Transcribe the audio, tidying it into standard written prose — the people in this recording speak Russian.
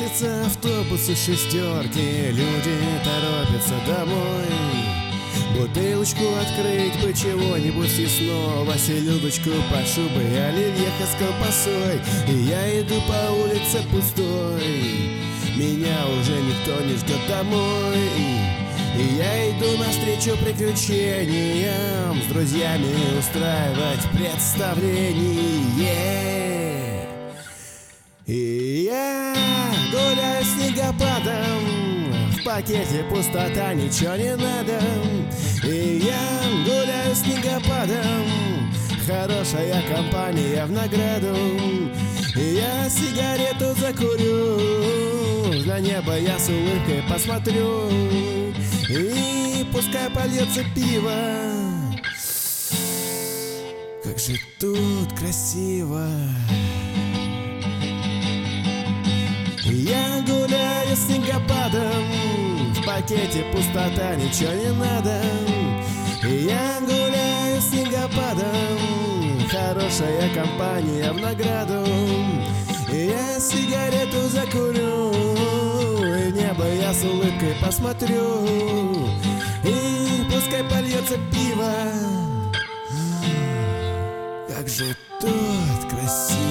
Катятся автобусы, шестерки, люди торопятся домой. Бутылочку открыть бы чего-нибудь съестного, селедочку под шубой, оливьеха с колбасой. И я иду по улице пустой, меня уже никто не ждет домой. И я иду навстречу приключениям, с друзьями устраивать представление. И я гуляю снегопадом, в пакете пустота, ничего не надо. И я гуляю снегопадом, хорошая компания в награду. И я сигарету закурю, на небо я с улыбкой посмотрю. И пускай польется пиво, как же тут красиво. Я гуляю снегопадом, в пакете пустота, ничего не надо. Я гуляю снегопадом, хорошая компания в награду. Я сигарету закурю, и в небо я с улыбкой посмотрю. И пускай польется пиво, как же тут красиво.